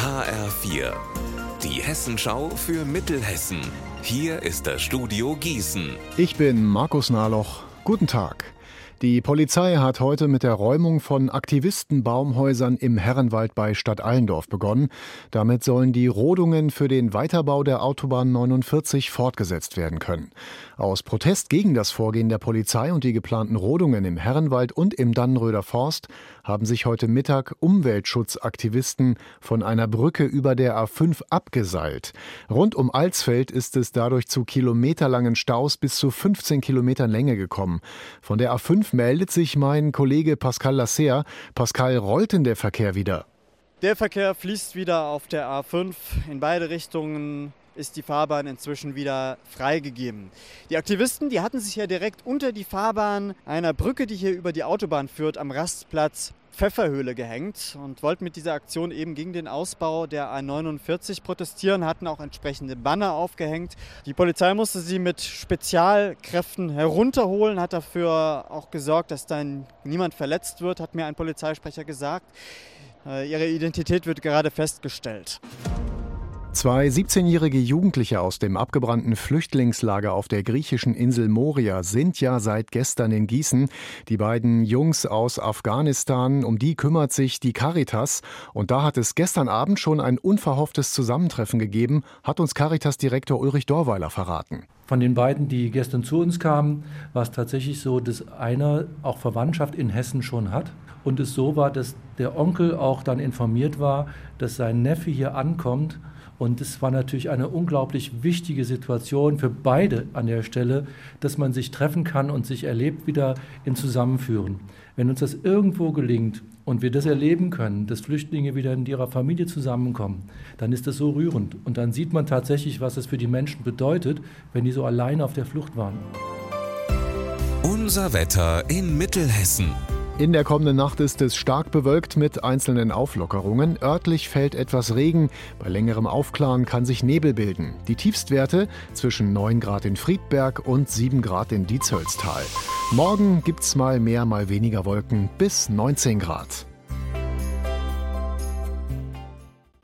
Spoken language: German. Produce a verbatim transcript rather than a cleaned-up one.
H R vier, die Hessenschau für Mittelhessen. Hier ist das Studio Gießen. Ich bin Markus Nahloch. Guten Tag. Die Polizei hat heute mit der Räumung von Aktivistenbaumhäusern im Herrenwald bei Stadtallendorf begonnen. Damit sollen die Rodungen für den Weiterbau der Autobahn neunundvierzig fortgesetzt werden können. Aus Protest gegen das Vorgehen der Polizei und die geplanten Rodungen im Herrenwald und im Dannenröder Forst haben sich heute Mittag Umweltschutzaktivisten von einer Brücke über der A fünf abgeseilt. Rund um Alsfeld ist es dadurch zu kilometerlangen Staus bis zu fünfzehn Kilometern Länge gekommen. Von der A fünf meldet sich mein Kollege Pascal Lasser. Pascal, rollt denn der Verkehr wieder? Der Verkehr fließt wieder auf der A fünf. In beide Richtungen ist die Fahrbahn inzwischen wieder freigegeben. Die Aktivisten, die hatten sich ja direkt unter die Fahrbahn einer Brücke, die hier über die Autobahn führt, am Rastplatz Pfefferhöhle gehängt und wollten mit dieser Aktion eben gegen den Ausbau der A neunundvierzig protestieren, hatten auch entsprechende Banner aufgehängt. Die Polizei musste sie mit Spezialkräften herunterholen, hat dafür auch gesorgt, dass dann niemand verletzt wird, hat mir ein Polizeisprecher gesagt. Ihre Identität wird gerade festgestellt. Zwei siebzehnjährige Jugendliche aus dem abgebrannten Flüchtlingslager auf der griechischen Insel Moria sind ja seit gestern in Gießen. Die beiden Jungs aus Afghanistan, um die kümmert sich die Caritas. Und da hat es gestern Abend schon ein unverhofftes Zusammentreffen gegeben, hat uns Caritas-Direktor Ulrich Dorweiler verraten. Von den beiden, die gestern zu uns kamen, war es tatsächlich so, dass einer auch Verwandtschaft in Hessen schon hat. Und es so war, dass der Onkel auch dann informiert war, dass sein Neffe hier ankommt. Und es war natürlich eine unglaublich wichtige Situation für beide an der Stelle, dass man sich treffen kann und sich erlebt wieder in Zusammenführen. Wenn uns das irgendwo gelingt und wir das erleben können, dass Flüchtlinge wieder in ihrer Familie zusammenkommen, dann ist das so rührend. Und dann sieht man tatsächlich, was es für die Menschen bedeutet, wenn die so alleine auf der Flucht waren. Unser Wetter in Mittelhessen. In der kommenden Nacht ist es stark bewölkt mit einzelnen Auflockerungen. Örtlich fällt etwas Regen. Bei längerem Aufklaren kann sich Nebel bilden. Die Tiefstwerte zwischen neun Grad in Friedberg und sieben Grad in Dietshölztal. Morgen gibt's mal mehr, mal weniger Wolken bis neunzehn Grad.